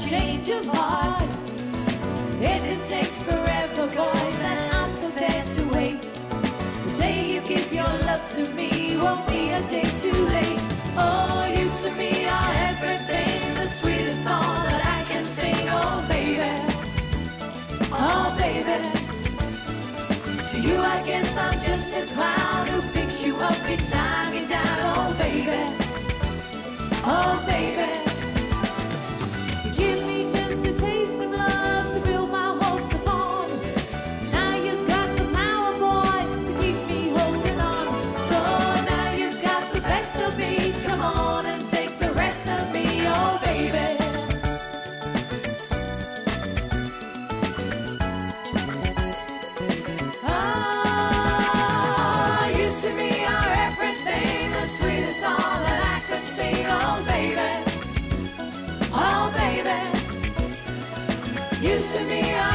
change of heart. If it takes forever, boy, then I'm prepared to wait. The day you give your love to me won't be a day too late. Oh, you to me are everything, the sweetest song that I can sing. Oh, baby, oh, baby. To you, I guess I'm just a clown who picks you up each time you're down. Oh, baby, oh, baby. You give me just a taste of love to build my hopes upon. Now you've got the power, boy, to keep me holding on. So now you've got the best of me. Come on and take the rest of me, oh, baby. Ah, you to me are everything, the sweetest song that I could sing, oh, baby. Oh, baby, you to me are